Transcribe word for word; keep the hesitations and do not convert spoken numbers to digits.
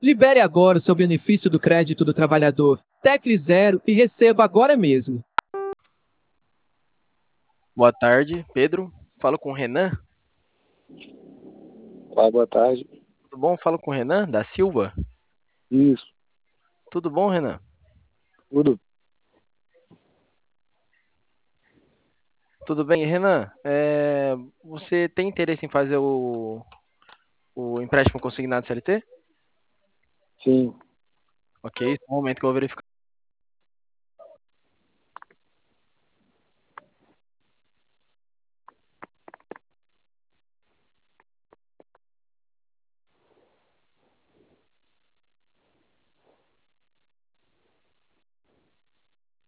Libere agora o seu benefício do crédito do trabalhador. Tecle Zero e receba agora mesmo. Boa tarde, Pedro. Falo com o Renan. Olá, boa tarde. Tudo bom? Falo com o Renan da Silva. Isso, Tudo bom, Renan? tudo. Tudo bem, Renan? É, Você tem interesse em fazer o, o empréstimo consignado C L T? Sim. Ok, só um momento que eu vou verificar.